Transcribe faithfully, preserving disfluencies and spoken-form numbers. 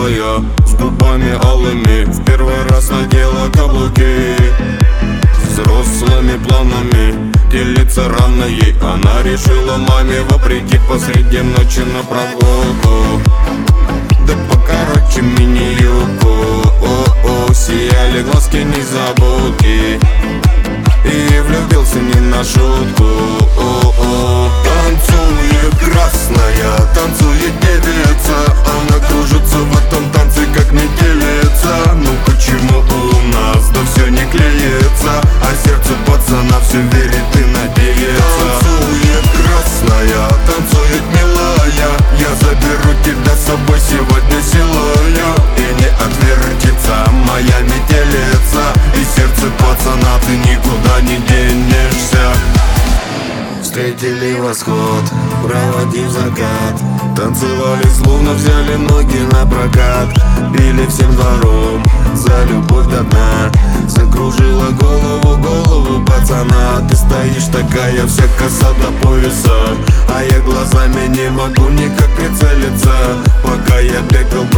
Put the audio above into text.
милая, с губами алыми, в первый раз надела каблуки. Взрослыми планами делиться рано ей, она решила маме вопреки посреди ночи на прогулку. Да покороче мини-юбку, о-о, сияли глазки незабудки. И влюбился не на шутку, о-о. Танцует красная, танцует девица, она кружится в этом танце как метелица. Ну почему у нас да все не клеится, а сердце пацана все верит и надеется. Танцует красная, танцует милая, я заберу тебя с собой сегодня силою. И не отвертится моя метелица, и сердце пацана ты никуда не денешься. Встретили восход, проводив закат, танцевали, словно взяли ноги на прокат. Пили всем двором за любовь до дна, закружила голову, голову пацана. Ты стоишь такая вся коса до пояса, а я глазами не могу никак прицелиться. Пока я бегал